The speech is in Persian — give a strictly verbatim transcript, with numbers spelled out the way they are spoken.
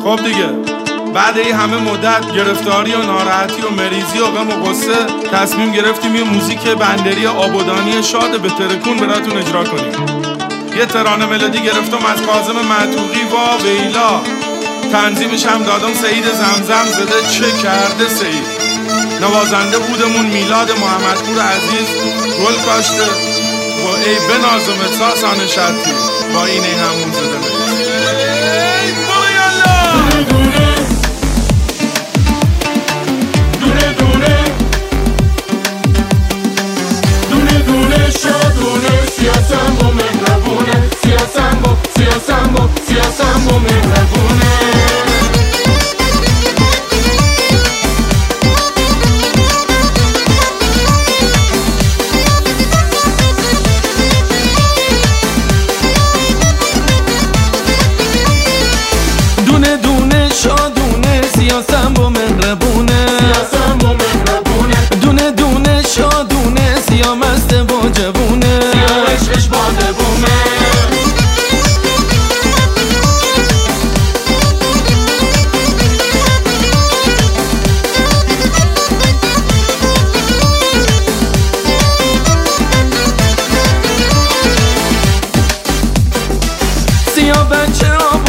خب دیگه بعد این همه مدت گرفتاری و ناراحتی و مریضی و غم و غصه تصمیم گرفتیم یه موزیک بندری آبادانی شاد به ترکون براتون اجرا کنیم. یه ترانه ملودی گرفتم از کاظم معتوقی و ویلا، تنظیمش هم دادم سعید زمزم زده چه کرده سعید، نوازنده بودمون میلاد محمدپور عزیز گل کاشته و ای بنازم ساسان شرطی با این همون زده مید. سیاسم و مهربونه، سیاسم و سیاسم و سیاسم و مهربونه. دونه دونه شادونه سیاسم و مهربونه، سیاسم و مهربونه. دونه دونه شادونه سیامست و جوونه، عشقش باده بومه. سیا بچه